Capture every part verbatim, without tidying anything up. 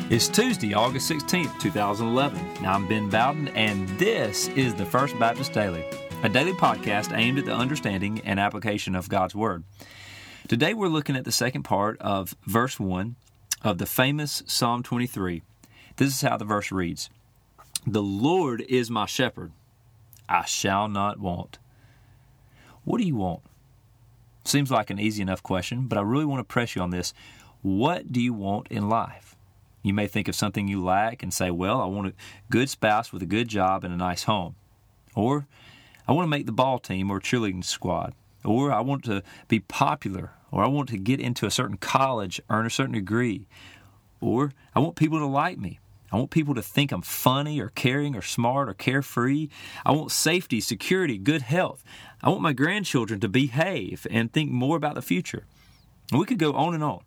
It's Tuesday, August sixteenth, two thousand eleven. Now, I'm Ben Bowden, and this is the First Baptist Daily, a daily podcast aimed at the understanding and application of God's Word. Today, we're looking at the second part of verse one of the famous Psalm twenty-three. This is how the verse reads: "The Lord is my shepherd, I shall not want." What do you want? Seems like an easy enough question, but I really want to press you on this. What do you want in life? You may think of something you lack and say, well, I want a good spouse with a good job and a nice home. Or, I want to make the ball team or cheerleading squad. Or, I want to be popular. Or, I want to get into a certain college, earn a certain degree. Or, I want people to like me. I want people to think I'm funny or caring or smart or carefree. I want safety, security, good health. I want my grandchildren to behave and think more about the future. And we could go on and on.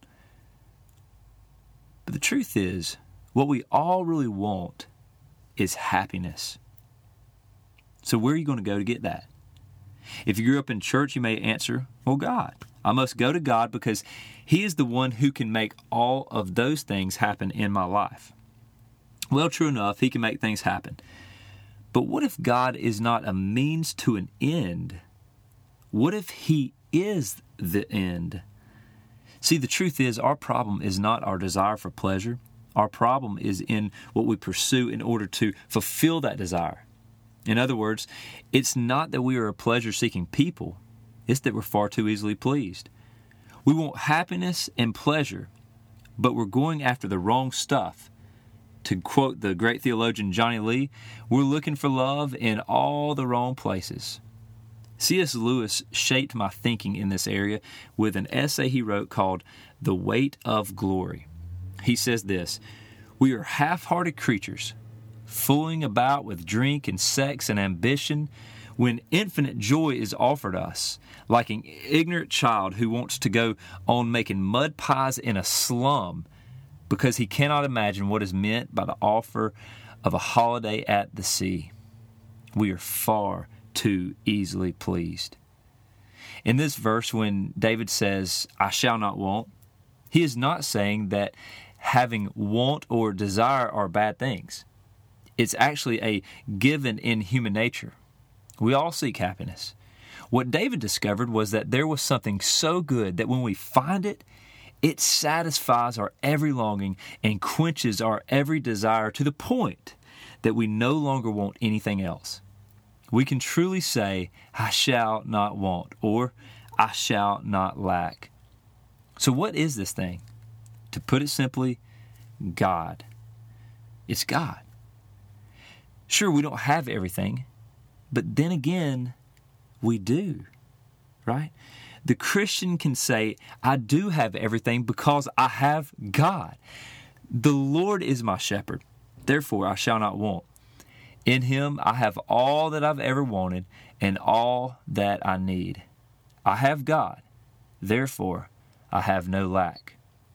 But the truth is, what we all really want is happiness. So where are you going to go to get that? If you grew up in church, you may answer, well, God. I must go to God because He is the one who can make all of those things happen in my life. Well, true enough, He can make things happen. But what if God is not a means to an end? What if He is the end? See, the truth is, our problem is not our desire for pleasure. Our problem is in what we pursue in order to fulfill that desire. In other words, it's not that we are a pleasure-seeking people. It's that we're far too easily pleased. We want happiness and pleasure, but we're going after the wrong stuff. To quote the great theologian Johnny Lee, we're looking for love in all the wrong places. C S Lewis shaped my thinking in this area with an essay he wrote called The Weight of Glory. He says this: "We are half-hearted creatures, fooling about with drink and sex and ambition, when infinite joy is offered us, like an ignorant child who wants to go on making mud pies in a slum because he cannot imagine what is meant by the offer of a holiday at the sea. We are far too easily pleased." In this verse, when David says, "I shall not want," he is not saying that having want or desire are bad things. It's actually a given in human nature. We all seek happiness. What David discovered was that there was something so good that when we find it, it satisfies our every longing and quenches our every desire to the point that we no longer want anything else. We can truly say, "I shall not want," or "I shall not lack." So what is this thing? To put it simply, God. It's God. Sure, we don't have everything, but then again, we do, right? The Christian can say, "I do have everything because I have God. The Lord is my shepherd, therefore I shall not want. In Him I have all that I've ever wanted and all that I need. I have God, therefore I have no lack."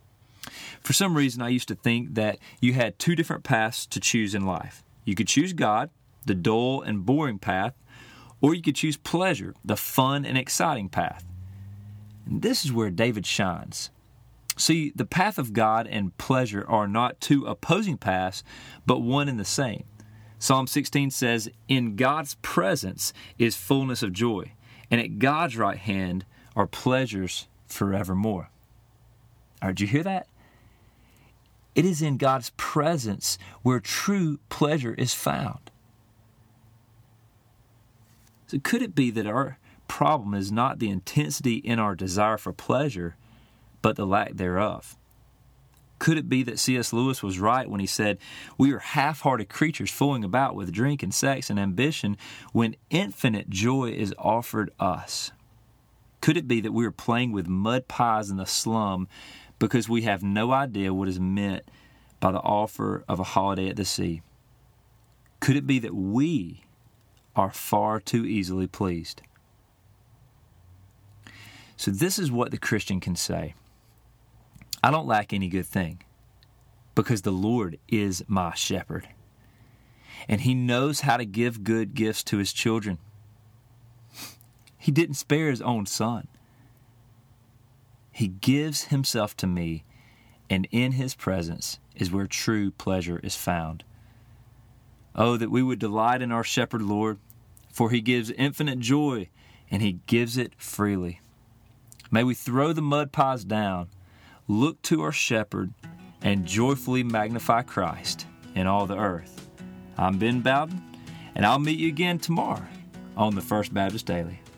For some reason, I used to think that you had two different paths to choose in life. You could choose God, the dull and boring path, or you could choose pleasure, the fun and exciting path. And this is where David shines. See, the path of God and pleasure are not two opposing paths, but one and the same. Psalm sixteen says, "In God's presence is fullness of joy, and at God's right hand are pleasures forevermore." All right, did you hear that? It is in God's presence where true pleasure is found. So could it be that our problem is not the intensity in our desire for pleasure, but the lack thereof? Could it be that C S Lewis was right when he said, "We are half-hearted creatures fooling about with drink and sex and ambition when infinite joy is offered us"? Could it be that we are playing with mud pies in the slum because we have no idea what is meant by the offer of a holiday at the sea? Could it be that we are far too easily pleased? So this is what the Christian can say: I don't lack any good thing because the Lord is my shepherd, and He knows how to give good gifts to His children. He didn't spare His own Son. He gives Himself to me, and in His presence is where true pleasure is found. Oh, that we would delight in our Shepherd, Lord, for He gives infinite joy, and He gives it freely. May we throw the mud pies down, look to our Shepherd, and joyfully magnify Christ in all the earth. I'm Ben Bowden, and I'll meet you again tomorrow on the First Baptist Daily.